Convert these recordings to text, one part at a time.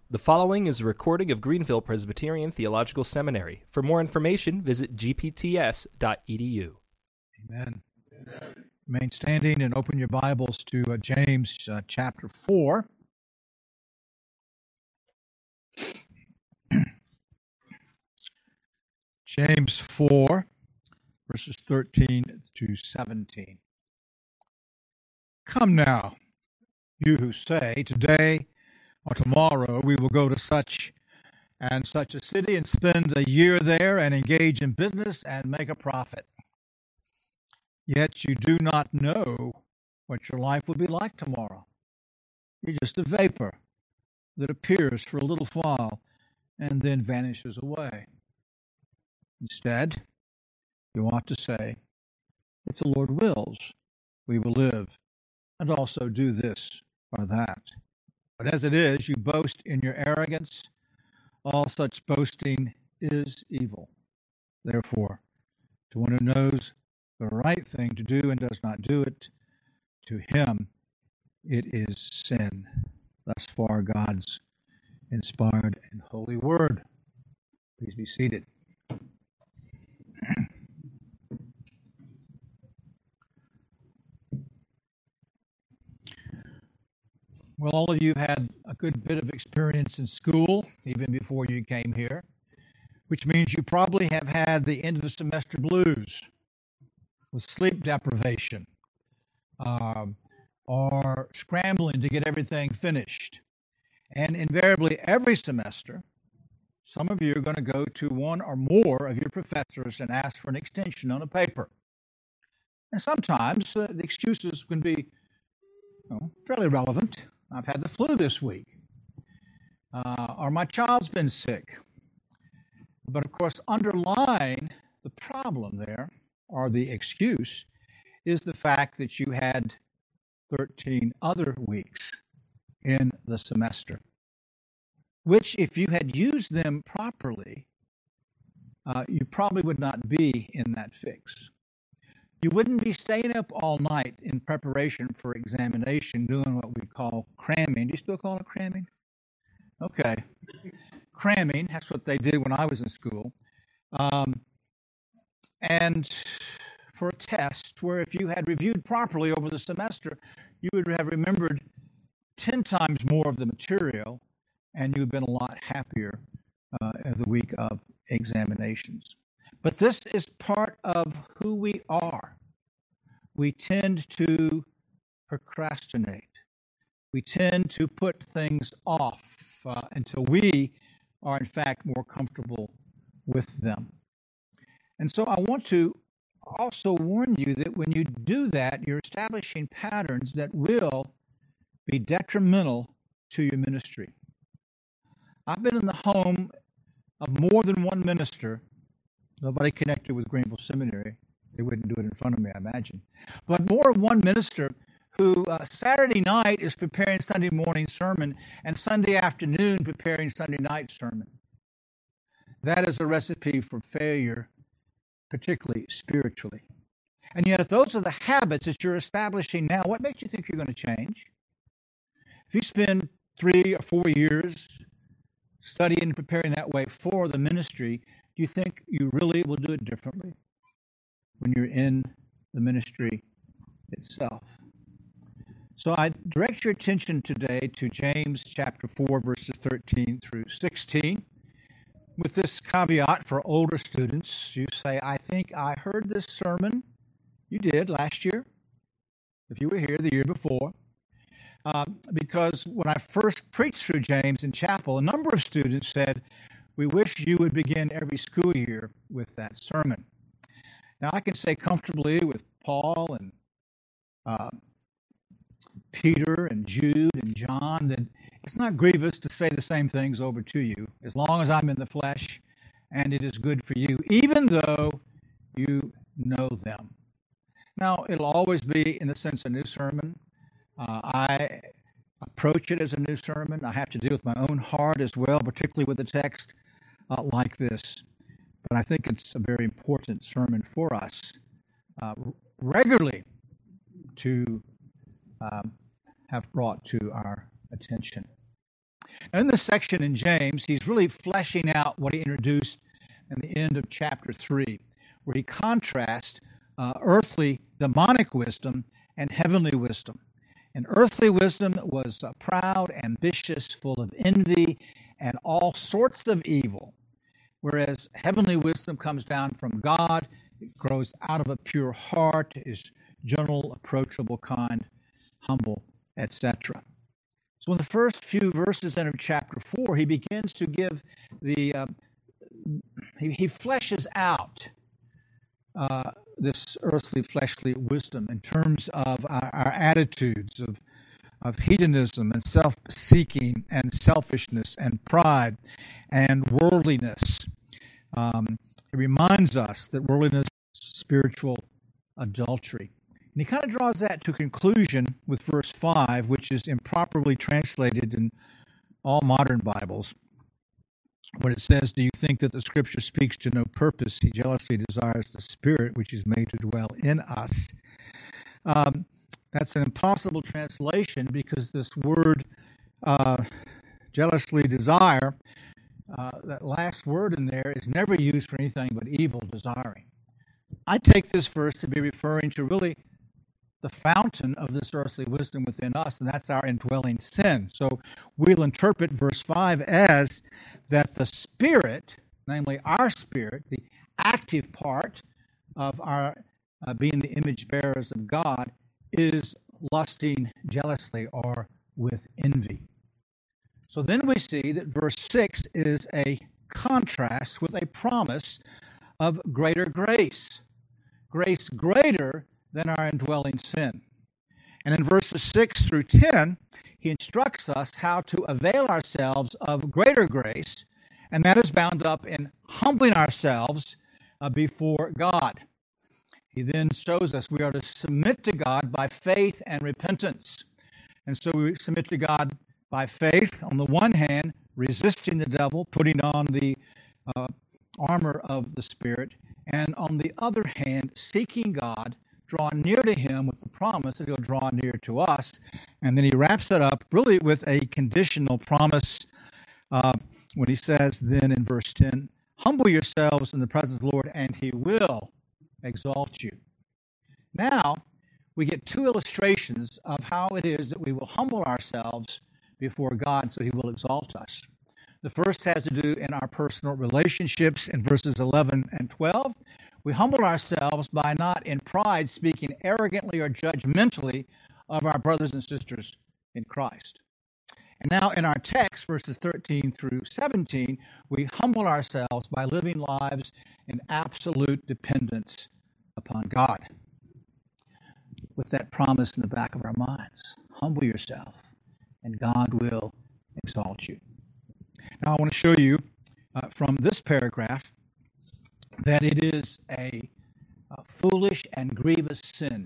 The following is a recording of Greenville Presbyterian Theological Seminary. For more information, visit gpts.edu. Amen. Remain standing and open your Bibles to James chapter 4. James 4, verses 13 to 17. Come now, you who say, today or tomorrow we will go to such and such a city and spend a year there and engage in business and make a profit. Yet you do not know what your life will be like tomorrow. You're just a vapor that appears for a little while and then vanishes away. Instead, you ought to say, if the Lord wills, we will live and also do this or that. But as it is, you boast in your arrogance. All such boasting is evil. Therefore, to one who knows the right thing to do and does not do it, to him it is sin. Thus far, God's inspired and holy word. Please be seated. Well, all of you had a good bit of experience in school, even before you came here, which means you probably have had the end of the semester blues with sleep deprivation or scrambling to get everything finished. And invariably, every semester, some of you are going to go to one or more of your professors and ask for an extension on a paper. And sometimes the excuses can be fairly relevant. I've had the flu this week, or my child's been sick. But of course, underlying the problem there, or the excuse, is the fact that you had 13 other weeks in the semester, which if you had used them properly, you probably would not be in that fix. You wouldn't be staying up all night in preparation for examination doing what we call cramming. Do you still call it cramming? Okay. Cramming, that's what they did when I was in school. And for a test where if you had reviewed properly over the semester, you would have remembered 10 times more of the material and you would have been a lot happier the week of examinations. But this is part of who we are. We tend to procrastinate. We tend to put things off until we are, in fact, more comfortable with them. And so I want to also warn you that when you do that, you're establishing patterns that will be detrimental to your ministry. I've been in the home of more than one minister. Nobody connected with Greenville Seminary. They wouldn't do it in front of me, I imagine. But more than one minister who Saturday night is preparing Sunday morning sermon and Sunday afternoon preparing Sunday night sermon. That is a recipe for failure, particularly spiritually. And yet, if those are the habits that you're establishing now, what makes you think you're going to change? If you spend 3 or 4 years studying and preparing that way for the ministry, do you think you really will do it differently when you're in the ministry itself? So I direct your attention today to James chapter 4, verses 13 through 16. With this caveat for older students, you say, I think I heard this sermon. You did last year, if you were here the year before. Because when I first preached through James in chapel, a number of students said, we wish you would begin every school year with that sermon. Now, I can say comfortably with Paul and Peter and Jude and John that it's not grievous to say the same things over to you as long as I'm in the flesh and it is good for you, even though you know them. Now, it'll always be, in a sense, a new sermon. I approach it as a new sermon. I have to deal with my own heart as well, particularly with a text like this. But I think it's a very important sermon for us regularly to have brought to our attention. Now, in this section in James, he's really fleshing out what he introduced in the end of chapter 3, where he contrasts earthly demonic wisdom and heavenly wisdom. And earthly wisdom was proud, ambitious, full of envy, and all sorts of evil, whereas heavenly wisdom comes down from God. It grows out of a pure heart, is gentle, approachable, kind, humble, etc. So in the first few verses of chapter 4, he begins to give he fleshes out this earthly, fleshly wisdom in terms of our attitudes of hedonism and self-seeking and selfishness and pride and worldliness. It reminds us that worldliness is spiritual adultery. And he kind of draws that to conclusion with verse 5, which is improperly translated in all modern Bibles, when it says, "Do you think that the Scripture speaks to no purpose? He jealously desires the Spirit which is made to dwell in us." That's an impossible translation because this word, jealously desire, that last word in there is never used for anything but evil desiring. I take this verse to be referring to really the fountain of this earthly wisdom within us, and that's our indwelling sin. So we'll interpret verse 5 as that the Spirit, namely our spirit, the active part of our being the image bearers of God, is lusting jealously or with envy. So then we see that verse 6 is a contrast with a promise of greater grace. Grace greater than our indwelling sin. And in verses 6 through 10, he instructs us how to avail ourselves of greater grace, and that is bound up in humbling ourselves before God. He then shows us we are to submit to God by faith and repentance. And so we submit to God by faith, on the one hand, resisting the devil, putting on the armor of the Spirit, and on the other hand, seeking God, draw near to him with the promise that he'll draw near to us. And then he wraps it up really with a conditional promise when he says then in verse 10, "Humble yourselves in the presence of the Lord, and he will exalt you." Now, we get two illustrations of how it is that we will humble ourselves before God so he will exalt us. The first has to do in our personal relationships in verses 11 and 12. We humble ourselves by not in pride speaking arrogantly or judgmentally of our brothers and sisters in Christ. And now in our text, verses 13 through 17, we humble ourselves by living lives in absolute dependence upon God, with that promise in the back of our minds. Humble yourself, and God will exalt you. Now I want to show you from this paragraph that it is a foolish and grievous sin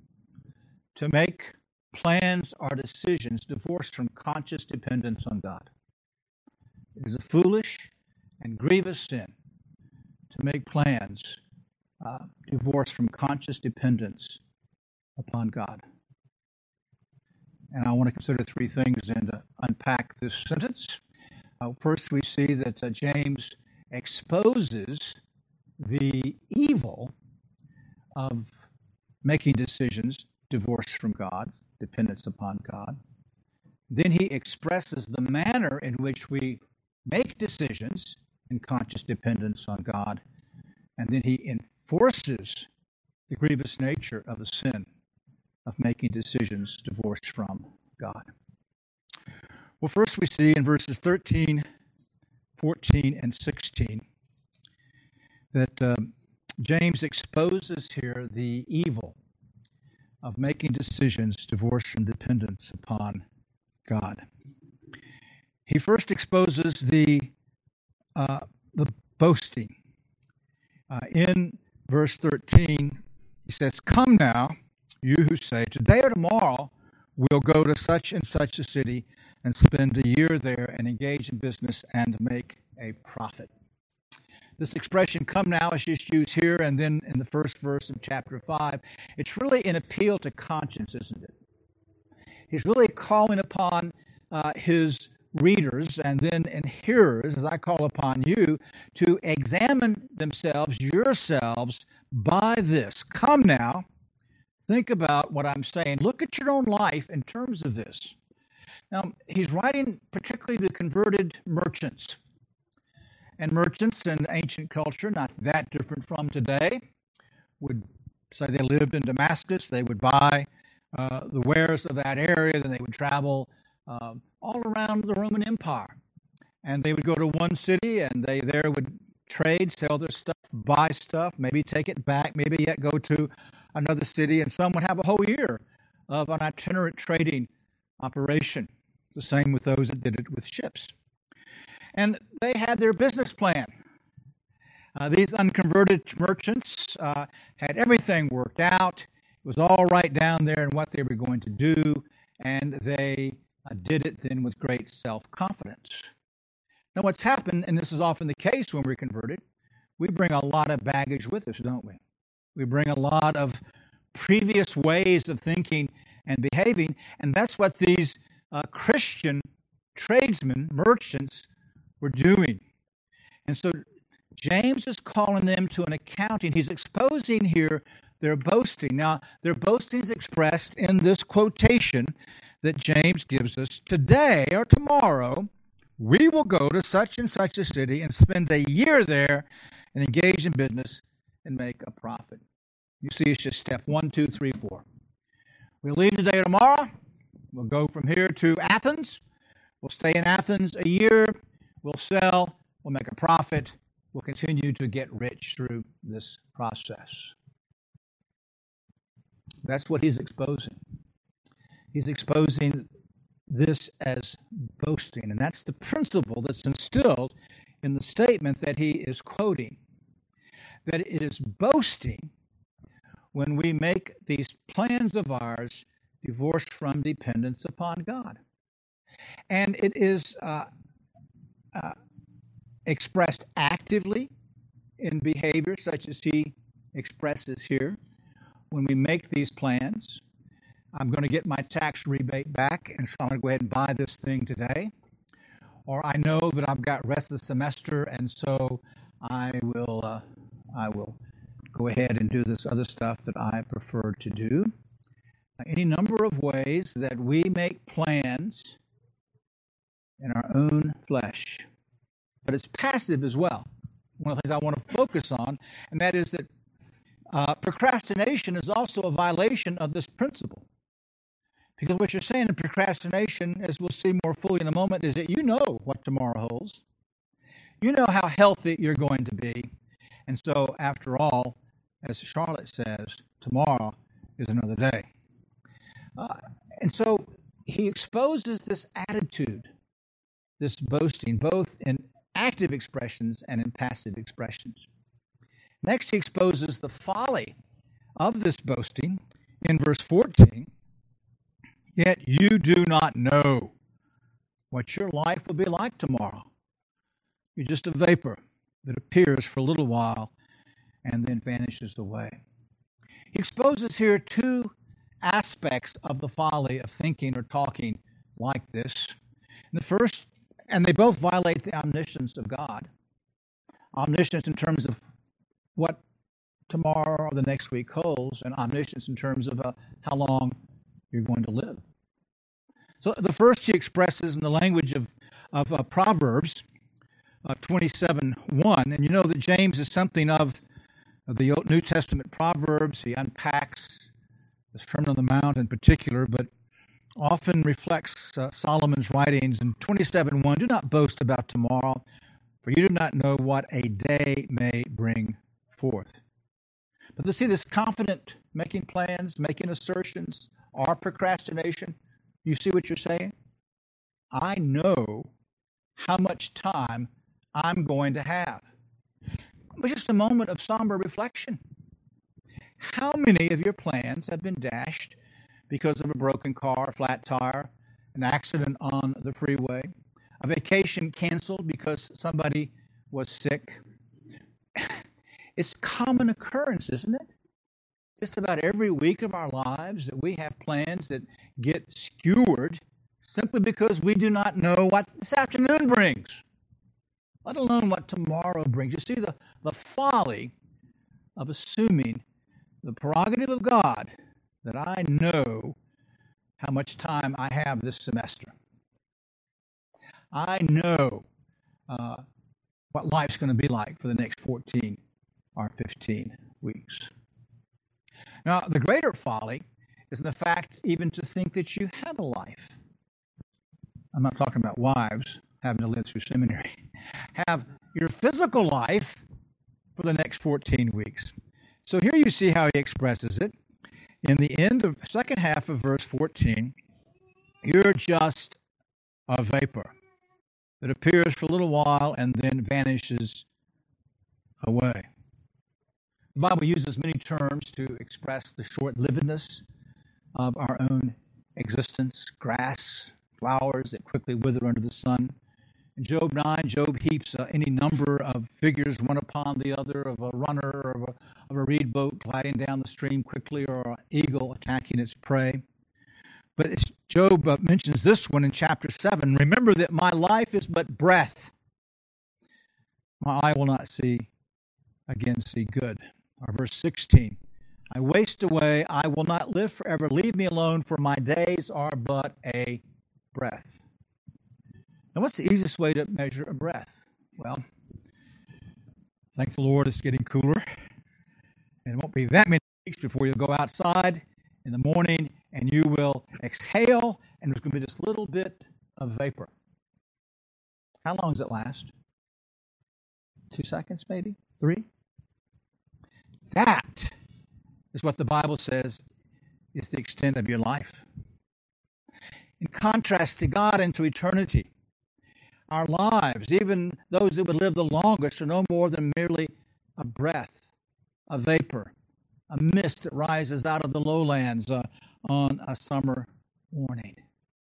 to make plans or decisions divorced from conscious dependence on God. It is a foolish and grievous sin to make plans divorced from conscious dependence upon God. And I want to consider three things and unpack this sentence. First, we see that James exposes the evil of making decisions divorced from God, dependence upon God. Then he expresses the manner in which we make decisions in conscious dependence on God. And then he enforces the grievous nature of the sin of making decisions divorced from God. Well, first we see in verses 13, 14, and 16 that James exposes here the evil of making decisions divorced from dependence upon God. He first exposes the boasting. In verse 13, he says, "Come now, you who say, today or tomorrow we'll go to such and such a city and spend a year there and engage in business and make a profit." This expression, "come now," is just used here and then in the first verse of chapter 5. It's really an appeal to conscience, isn't it? He's really calling upon his readers and then in hearers, as I call upon you, to examine themselves, yourselves, by this. Come now, think about what I'm saying. Look at your own life in terms of this. Now, he's writing particularly to converted merchants. And merchants in ancient culture, not that different from today, would say they lived in Damascus. They would buy the wares of that area, then they would travel all around the Roman Empire. And they would go to one city, and they there would trade, sell their stuff, buy stuff, maybe take it back, maybe yet go to another city, and some would have a whole year of an itinerant trading operation. The same with those that did it with ships. And they had their business plan. These unconverted merchants had everything worked out. It was all right down there in what they were going to do, and they did it then with great self-confidence. Now, what's happened, and this is often the case when we're converted, we bring a lot of baggage with us, don't we? We bring a lot of previous ways of thinking and behaving, and that's what these Christian tradesmen, merchants, were doing. And so James is calling them to an accounting. He's exposing here their boasting. Now, their boasting is expressed in this quotation that James gives us. Today or tomorrow, we will go to such and such a city and spend a year there and engage in business and make a profit. You see, it's just step 1, 2, 3, 4. We'll leave today or tomorrow. We'll go from here to Athens. We'll stay in Athens a year. We'll sell. We'll make a profit. We'll continue to get rich through this process. That's what he's exposing. He's exposing this as boasting, and that's the principle that's instilled in the statement that he is quoting, that it is boasting when we make these plans of ours divorced from dependence upon God. And it is expressed actively in behavior such as he expresses here. When we make these plans, I'm going to get my tax rebate back, and so I'm going to go ahead and buy this thing today. Or I know that I've got rest of the semester, and so I will go ahead and do this other stuff that I prefer to do. Any number of ways that we make plans in our own flesh. But it's passive as well. One of the things I want to focus on, and that is that procrastination is also a violation of this principle. Because what you're saying in procrastination, as we'll see more fully in a moment, is that you know what tomorrow holds. You know how healthy you're going to be. And so, after all, as Charlotte says, tomorrow is another day. And so, he exposes this attitude, this boasting, both in active expressions and in passive expressions. Next, he exposes the folly of this boasting in verse 14. Yet you do not know what your life will be like tomorrow. You're just a vapor that appears for a little while and then vanishes away. He exposes here two aspects of the folly of thinking or talking like this. And the first, and they both violate the omniscience of God. Omniscience in terms of what tomorrow or the next week holds, and omniscience in terms of how long you're going to live. So the first he expresses in the language of Proverbs 27:1, and you know that James is something of the New Testament Proverbs. He unpacks the Sermon on the Mount in particular, but often reflects Solomon's writings. In 27:1, do not boast about tomorrow, for you do not know what a day may bring forth. But to see this confident making plans, making assertions, or procrastination, you see what you're saying? I know how much time I'm going to have. But just a moment of somber reflection. How many of your plans have been dashed because of a broken car, a flat tire, an accident on the freeway, a vacation canceled because somebody was sick? It's common occurrence, isn't it? Just about every week of our lives that we have plans that get skewered simply because we do not know what this afternoon brings, let alone what tomorrow brings. You see the folly of assuming the prerogative of God that I know how much time I have this semester. I know what life's going to be like for the next 14 or 15 weeks. Now, the greater folly is in the fact even to think that you have a life. I'm not talking about wives having to live through seminary. Have your physical life for the next 14 weeks. So here you see how he expresses it. In the end of second half of verse 14, you're just a vapor that appears for a little while and then vanishes away. The Bible uses many terms to express the short-livedness of our own existence. Grass, flowers that quickly wither under the sun. In Job 9, Job heaps any number of figures, one upon the other, of a runner or of a reed boat gliding down the stream quickly, or an eagle attacking its prey. But as Job mentions this one in chapter 7, remember that my life is but breath. My eye will not see good. Or verse 16, I waste away, I will not live forever. Leave me alone, for my days are but a breath. Now, what's the easiest way to measure a breath? Well, thank the Lord it's getting cooler. And it won't be that many weeks before you'll go outside in the morning and you will exhale, and there's going to be this little bit of vapor. How long does it last? 2 seconds, maybe? 3? That is what the Bible says is the extent of your life. In contrast to God and to eternity, our lives, even those that would live the longest, are no more than merely a breath, a vapor, a mist that rises out of the lowlands on a summer morning.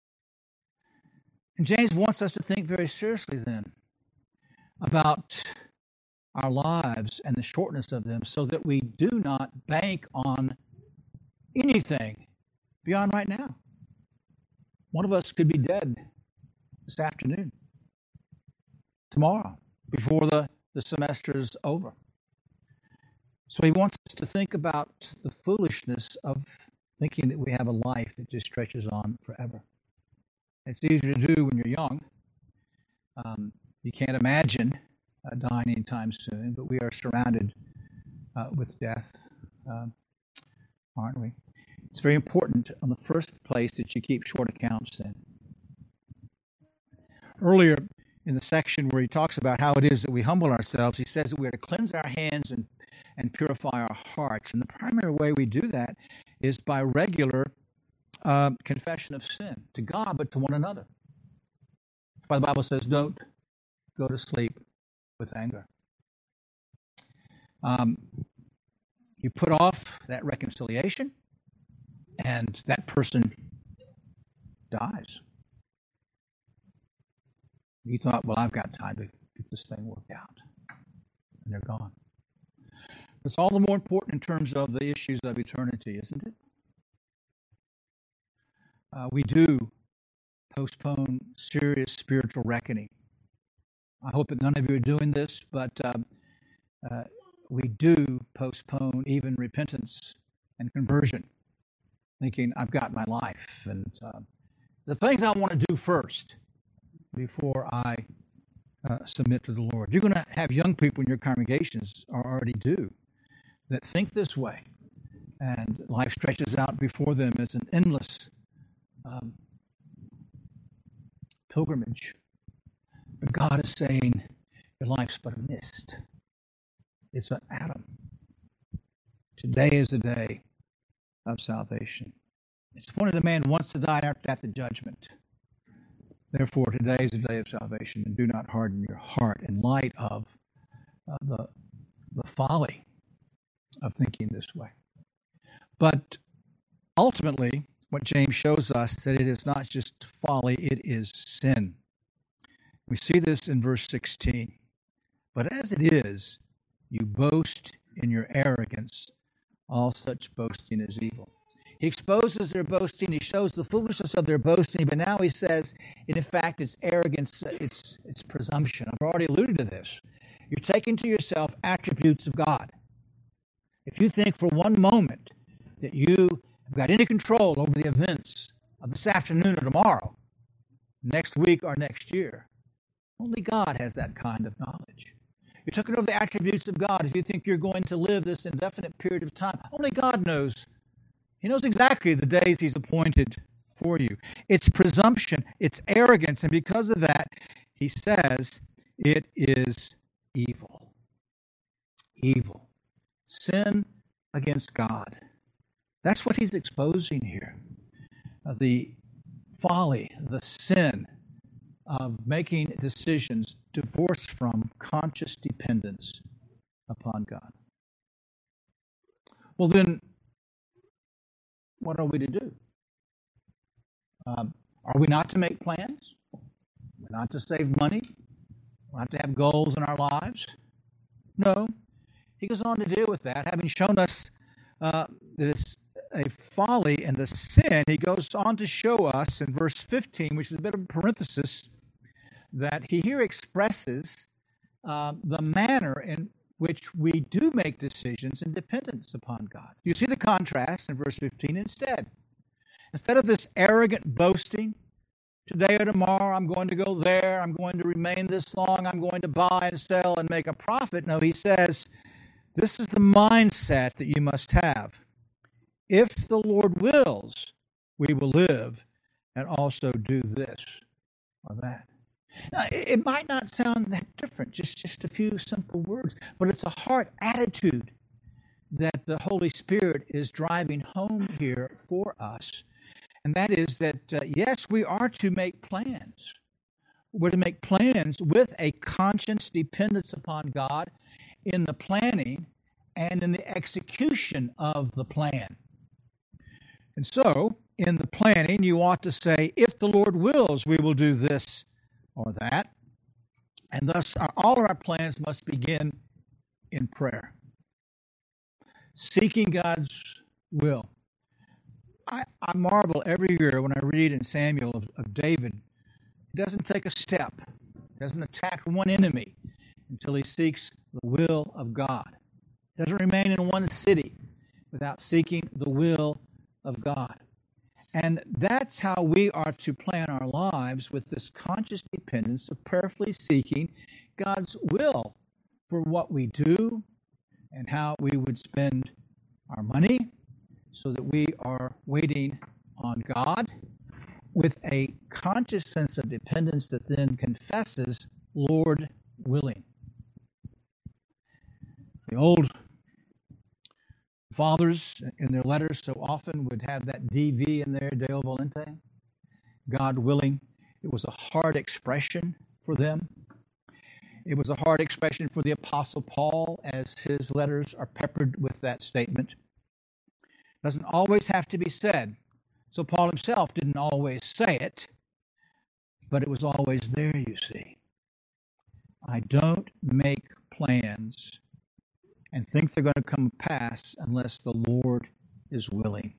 And James wants us to think very seriously then about our lives and the shortness of them, so that we do not bank on anything beyond right now. One of us could be dead this afternoon, tomorrow, before the semester is over. So he wants us to think about the foolishness of thinking that we have a life that just stretches on forever. It's easier to do when you're young. You can't imagine dying anytime soon, but we are surrounded with death, aren't we? It's very important on the first place that you keep short accounts then. Earlier in the section where he talks about how it is that we humble ourselves, he says that we are to cleanse our hands and purify our hearts. And the primary way we do that is by regular confession of sin to God, but to one another. That's why the Bible says, don't go to sleep with anger. You put off that reconciliation, and that person dies. You thought, well, I've got time to get this thing worked out. And they're gone. It's all the more important in terms of the issues of eternity, isn't it? We do postpone serious spiritual reckoning. I hope that none of you are doing this, but we do postpone even repentance and conversion, thinking, I've got my life, and the things I want to do first before I submit to the Lord. You're going to have young people in your congregations, or already do, that think this way, and life stretches out before them as an endless pilgrimage. But God is saying, your life's but a mist. It's an atom. Today is the day of salvation. It's appointed the man wants to die, after that the judgment. Therefore, today is the day of salvation, and do not harden your heart in light of the folly of thinking this way. But ultimately, what James shows us, that it is not just folly, it is sin. We see this in verse 16. But as it is, you boast in your arrogance. All such boasting is evil. He exposes their boasting. He shows the foolishness of their boasting. But now he says, in fact, it's arrogance. It's presumption. I've already alluded to this. You're taking to yourself attributes of God. If you think for one moment that you have got any control over the events of this afternoon or tomorrow, next week or next year, only God has that kind of knowledge. You're taking over the attributes of God if you think you're going to live this indefinite period of time. Only God knows. He knows exactly the days He's appointed for you. It's presumption. It's arrogance. And because of that, He says it is evil. Evil. Sin against God. That's what He's exposing here. The folly, the sin of making decisions divorced from conscious dependence upon God. Well, then, what are we to do? Are we not to make plans? We're not to save money? We're not to have goals in our lives? No. He goes on to deal with that, having shown us that it's a folly and a sin. He goes on to show us in verse 15, which is a bit of a parenthesis, that he here expresses the manner in which we do make decisions in dependence upon God. You see the contrast in verse 15 instead. Instead of this arrogant boasting, today or tomorrow I'm going to go there, I'm going to remain this long, I'm going to buy and sell and make a profit. No, he says, this is the mindset that you must have. If the Lord wills, we will live and also do this or that. Now, it might not sound that different, just a few simple words, but it's a heart attitude that the Holy Spirit is driving home here for us. And that is that, yes, we are to make plans. We're to make plans with a conscious dependence upon God in the planning and in the execution of the plan. And so, in the planning, you ought to say, if the Lord wills, we will do this or that. And thus, all of our plans must begin in prayer. Seeking God's will. I marvel every year when I read in Samuel of David. He doesn't take a step. He doesn't attack one enemy until he seeks the will of God. He doesn't remain in one city without seeking the will of God. And that's how we are to plan our lives, with this conscious dependence of prayerfully seeking God's will for what we do and how we would spend our money, so that we are waiting on God with a conscious sense of dependence that then confesses, Lord willing. The old fathers in their letters so often would have that DV in there, Deo Volente, God willing. It was a hard expression for them. It was a hard expression for the Apostle Paul, as his letters are peppered with that statement. It doesn't always have to be said. So Paul himself didn't always say it, but it was always there, you see. I don't make plans and think they're going to come to pass unless the Lord is willing.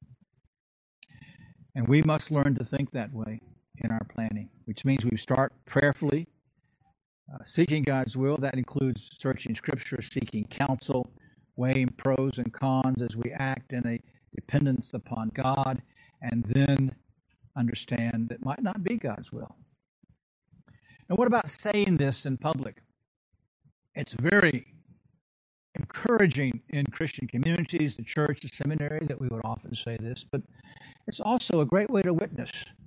And we must learn to think that way in our planning, which means we start prayerfully, seeking God's will. That includes searching Scripture, seeking counsel, weighing pros and cons as we act in a dependence upon God, and then understand that it might not be God's will. Now, what about saying this in public? It's very encouraging in Christian communities, the church, the seminary, that we would often say this, but it's also a great way to witness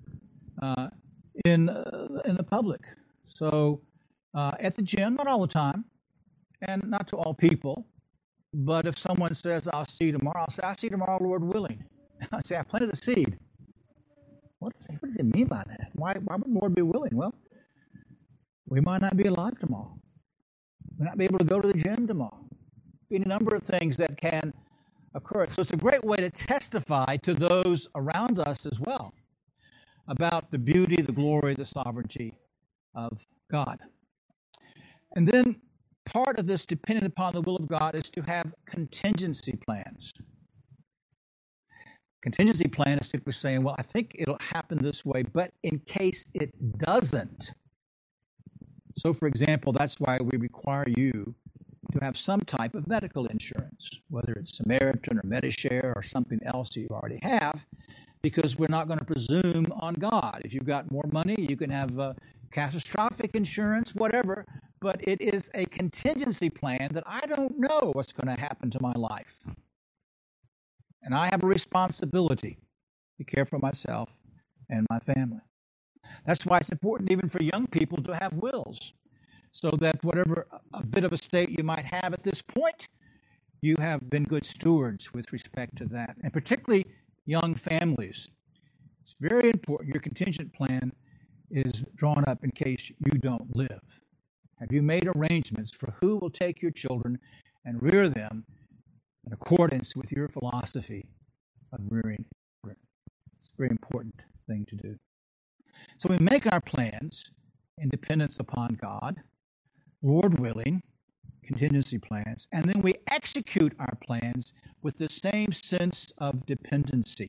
in the public. So at the gym, not all the time, and not to all people, but if someone says, I'll see you tomorrow, I'll say, I'll see you tomorrow, Lord willing. I say, I planted a seed. What does it mean by that? Why would the Lord be willing? Well, we might not be alive tomorrow. We might not be able to go to the gym tomorrow. Be any number of things that can occur. So it's a great way to testify to those around us as well about the beauty, the glory, the sovereignty of God. And then part of this, depending upon the will of God, is to have contingency plans. Contingency plan is simply saying, well, I think it'll happen this way, but in case it doesn't. So, for example, that's why we require you to have some type of medical insurance, whether it's Samaritan or Medishare or something else you already have, because we're not going to presume on God. If you've got more money, you can have catastrophic insurance, whatever, but it is a contingency plan that I don't know what's going to happen to my life. And I have a responsibility to care for myself and my family. That's why it's important even for young people to have wills, so that whatever a bit of estate you might have at this point, you have been good stewards with respect to that. And particularly young families. It's very important your contingent plan is drawn up in case you don't live. Have you made arrangements for who will take your children and rear them in accordance with your philosophy of rearing children? It's a very important thing to do. So we make our plans in dependence upon God, Lord willing, contingency plans, and then we execute our plans with the same sense of dependency.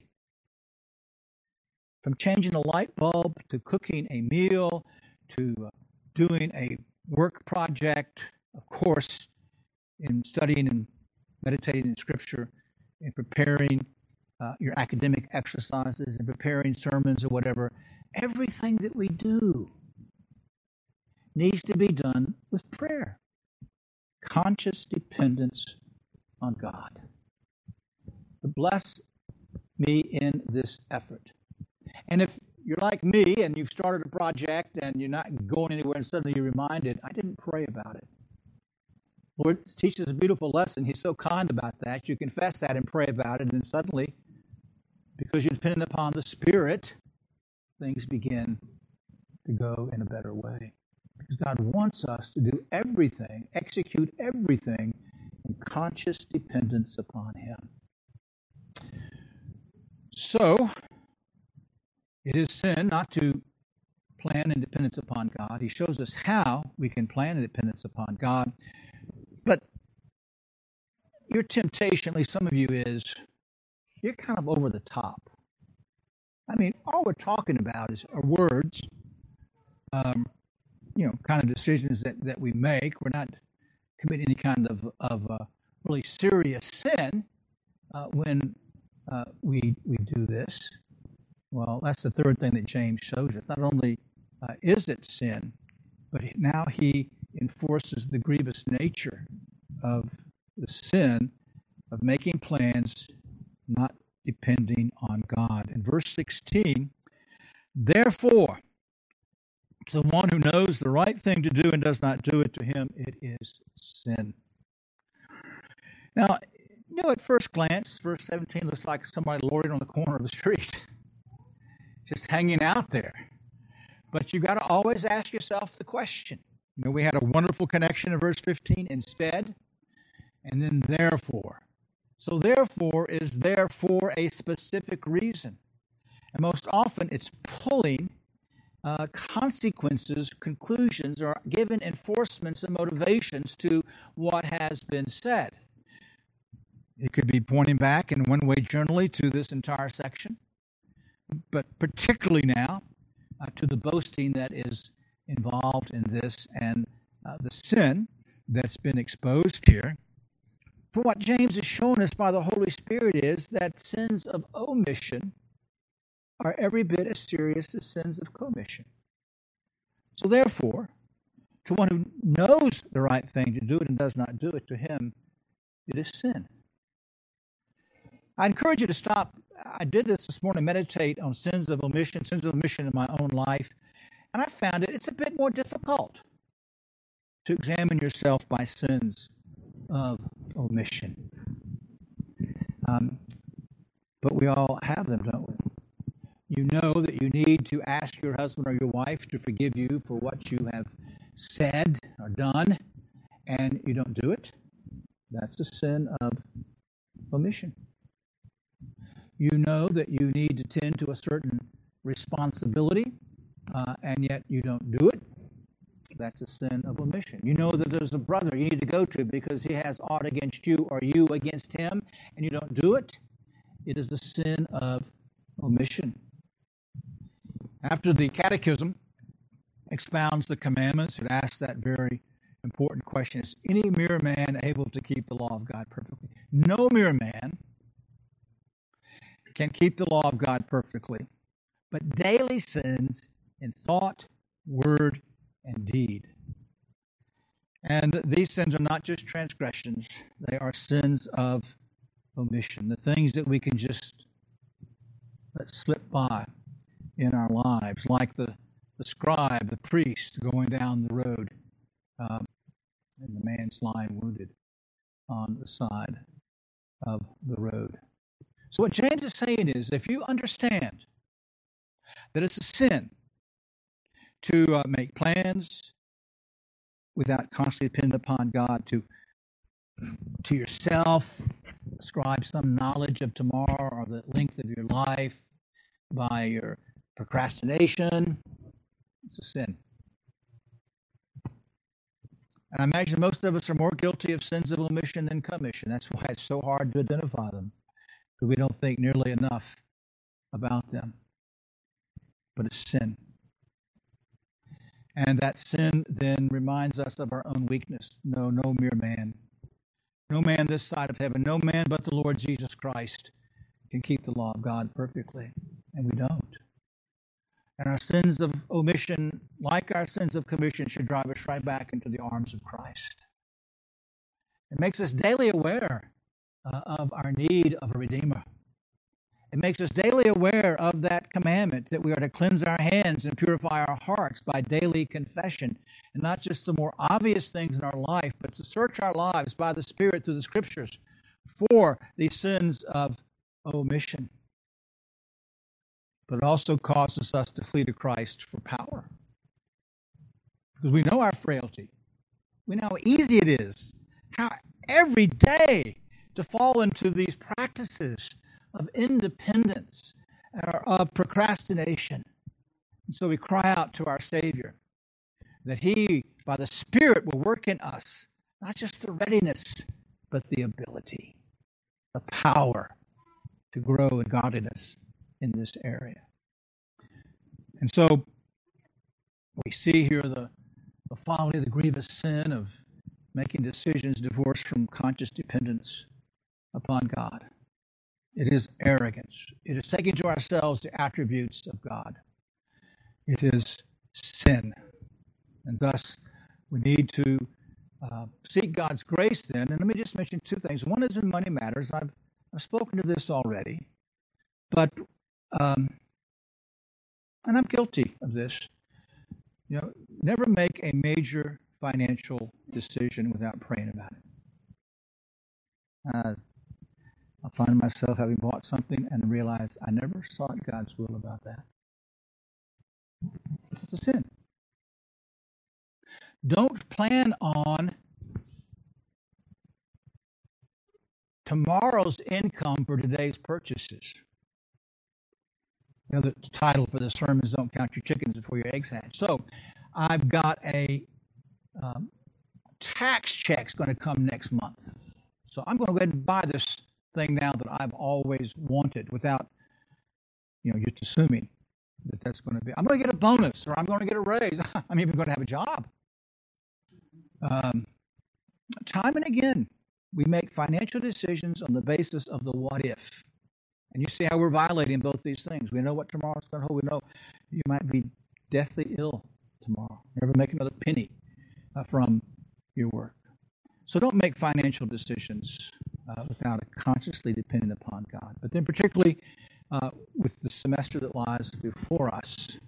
From changing a light bulb to cooking a meal to doing a work project, of course, in studying and meditating in Scripture, in preparing your academic exercises, in preparing sermons or whatever, everything that we do needs to be done with prayer. Conscious dependence on God. To bless me in this effort. And if you're like me and you've started a project and you're not going anywhere and suddenly you're reminded, I didn't pray about it. Lord teaches a beautiful lesson. He's so kind about that. You confess that and pray about it, and then suddenly, because you're dependent upon the Spirit, things begin to go in a better way. Because God wants us to do everything, execute everything in conscious dependence upon Him. So, it is sin not to plan in dependence upon God. He shows us how we can plan in dependence upon God. But your temptation, at least some of you, is you're kind of over the top. I mean, all we're talking about are words, kind of decisions that we make. We're not committing any kind of really serious sin when we do this. Well, that's the third thing that James shows us. Not only is it sin, but now he enforces the grievous nature of the sin of making plans not depending on God. In verse 16, therefore, to the one who knows the right thing to do and does not do it, to him it is sin. Now, at first glance, verse 17 looks like somebody loitering on the corner of the street, just hanging out there. But you've got to always ask yourself the question. We had a wonderful connection in verse 15, instead, and then therefore. So therefore is there for a specific reason. And most often it's pulling consequences, conclusions, or given enforcements and motivations to what has been said. It could be pointing back in one way generally to this entire section, but particularly now to the boasting that is involved in this and the sin that's been exposed here. For what James has shown us by the Holy Spirit is that sins of omission are every bit as serious as sins of commission. So therefore, to one who knows the right thing to do it and does not do it, to him it is sin. I encourage you to stop. I did this morning, meditate on sins of omission in my own life, and I found it's a bit more difficult to examine yourself by sins of omission. But we all have them, don't we? You know that you need to ask your husband or your wife to forgive you for what you have said or done, and you don't do it. That's a sin of omission. You know that you need to tend to a certain responsibility, and yet you don't do it. That's a sin of omission. You know that there's a brother you need to go to because he has aught against you or you against him, and you don't do it. It is the sin of omission. After the Catechism expounds the commandments, it asks that very important question: is any mere man able to keep the law of God perfectly? No mere man can keep the law of God perfectly, but daily sins in thought, word, and deed. And these sins are not just transgressions, they are sins of omission, the things that we can just let slip by in our lives, like the scribe, the priest going down the road, and the man's lying wounded on the side of the road. So what James is saying is, if you understand that it's a sin to make plans without constantly depending upon God, to yourself ascribe some knowledge of tomorrow or the length of your life by your procrastination, it's a sin. And I imagine most of us are more guilty of sins of omission than commission. That's why it's so hard to identify them, because we don't think nearly enough about them. But it's sin. And that sin then reminds us of our own weakness. No mere man. No man this side of heaven, no man but the Lord Jesus Christ can keep the law of God perfectly. And we don't. And our sins of omission, like our sins of commission, should drive us right back into the arms of Christ. It makes us daily aware of our need of a Redeemer. It makes us daily aware of that commandment that we are to cleanse our hands and purify our hearts by daily confession. And not just the more obvious things in our life, but to search our lives by the Spirit through the Scriptures for these sins of omission. But it also causes us to flee to Christ for power. Because we know our frailty. We know how easy it is, how every day to fall into these practices of independence or of procrastination. And so we cry out to our Savior that He, by the Spirit, will work in us, not just the readiness, but the ability, the power to grow in godliness in this area. And so we see here the folly, the grievous sin of making decisions divorced from conscious dependence upon God. It is arrogance. It is taking to ourselves the attributes of God. It is sin. And thus, we need to seek God's grace then. And let me just mention two things. One is in money matters. I've spoken to this already. But, and I'm guilty of this, never make a major financial decision without praying about it. I'll find myself having bought something and realize I never sought God's will about that. It's a sin. Don't plan on tomorrow's income for today's purchases. The title for the sermon is "Don't Count Your Chickens Before Your Eggs Hatch." So I've got a tax check's going to come next month. So I'm going to go ahead and buy this thing now that I've always wanted without, just assuming that that's going to be. I'm going to get a bonus or I'm going to get a raise. I'm even going to have a job. Time and again, we make financial decisions on the basis of the what if. And you see how we're violating both these things. We know what tomorrow's going to hold. We know you might be deathly ill tomorrow. Never make another penny from your work. So don't make financial decisions without consciously depending upon God. But then particularly with the semester that lies before us,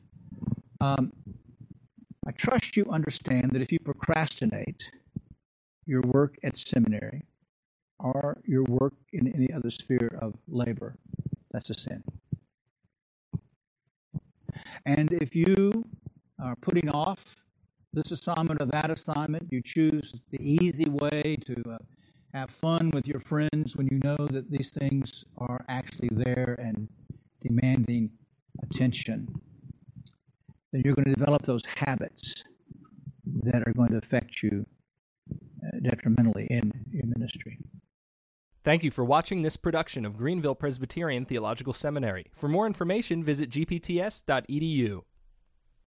I trust you understand that if you procrastinate your work at seminary or your work in any other sphere of labor, that's a sin. And if you are putting off this assignment or that assignment, you choose the easy way to have fun with your friends when you know that these things are actually there and demanding attention, then you're going to develop those habits that are going to affect you detrimentally in your ministry. Thank you for watching this production of Greenville Presbyterian Theological Seminary. For more information, visit gpts.edu.